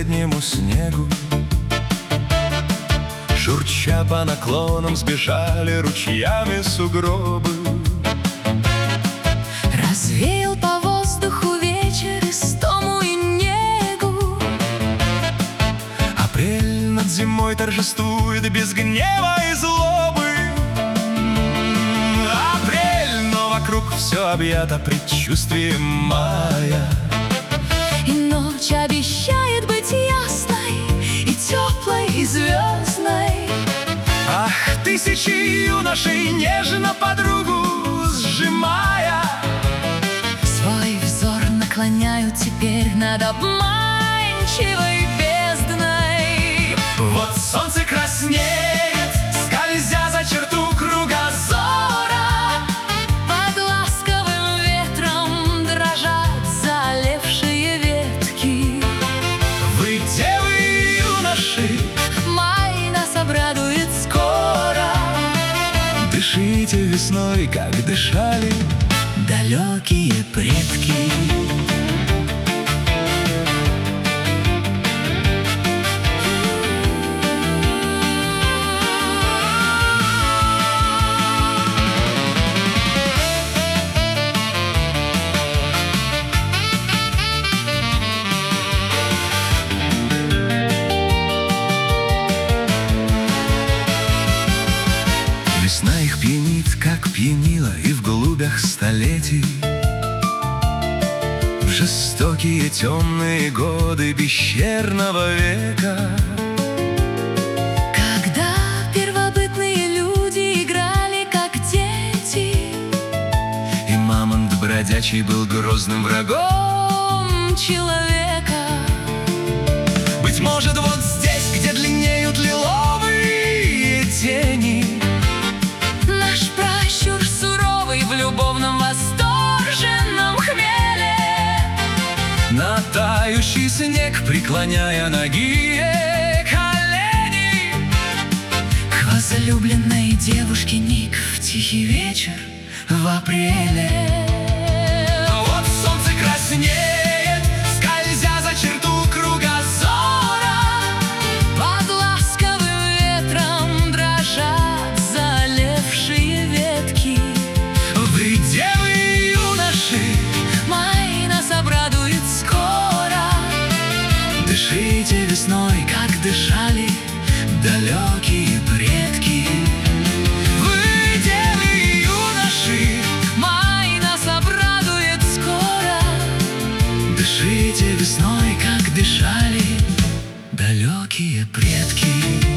последнему снегу. Журча по наклонам сбежали ручьями сугробы. Развеял по воздуху вечер истому и негу. Апрель над зимой торжествует без гнева и злобы. Апрель, но вокруг все объято предчувствием мая. И ночь обещает быть ясной, и теплой, и звездной. Ах, тысячи юношей, нежно подругу сжимая, Свой взор наклоняют теперь над обманчивой бездной. вот солнце краснеет, скользя за черту кругозора. Под ласковым ветром дрожат заолевшие ветки. Вы, девы, юноши, Май нас обрадует скоро. дышите весной, как дышали Далекие предки. Весна их пьянит, как пьянила и в голубях столетий. В жестокие темные годы пещерного века, Когда первобытные люди играли, как дети, и мамонт бродячий был грозным врагом человека. Быть может, вот здесь, где длиннеют лиловые тени, Наш пращур суровый в любовном восторженном хмеле, на тающий снег преклоняя ноги колени, к возлюбленной девушке ник в тихий вечер в апреле. вот солнце краснеет, скользя за черту кругозора. Под ласковым ветром дрожат заолевшие ветки. Вы, девы, юноши, Май нас обрадует скоро. дышите весной, как дышали далекие предки. Вы, девы, юноши, Май нас обрадует скоро. дышите весной, как дышали далекие предки.